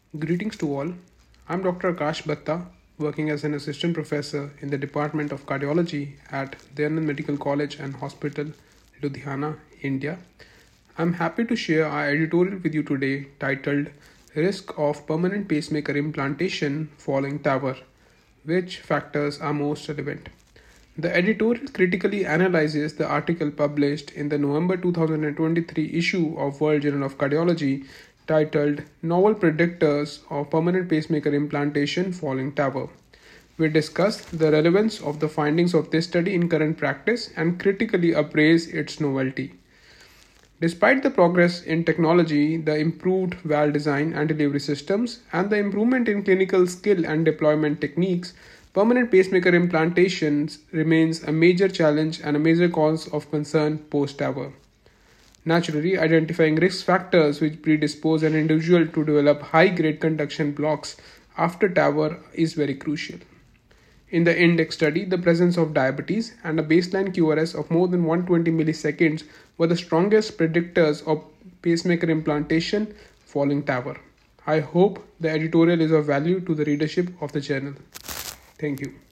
Greetings to all. I'm Dr. Akash Batta, working as an assistant professor in the Department of Cardiology at Dayanand Medical College and Hospital, Ludhiana, India. I'm happy to share our editorial with you today titled Risk of Permanent Pacemaker Implantation Falling Tower. Which factors are most relevant? The editorial critically analyzes the article published in the November 2023 issue of World Journal of Cardiology titled Novel Predictors of Permanent Pacemaker Implantation Falling Tower. We discuss the relevance of the findings of this study in current practice and critically appraise its novelty. Despite the progress in technology, the improved valve design and delivery systems, and the improvement in clinical skill and deployment techniques, permanent pacemaker implantations remains a major challenge and a major cause of concern post-TAVR. Naturally, identifying risk factors which predispose an individual to develop high-grade conduction blocks after TAVR is very crucial. In the INDEX study, the presence of diabetes and a baseline QRS of more than 120 milliseconds were the strongest predictors of pacemaker implantation following TAVR. I hope the editorial is of value to the readership of the journal. Thank you.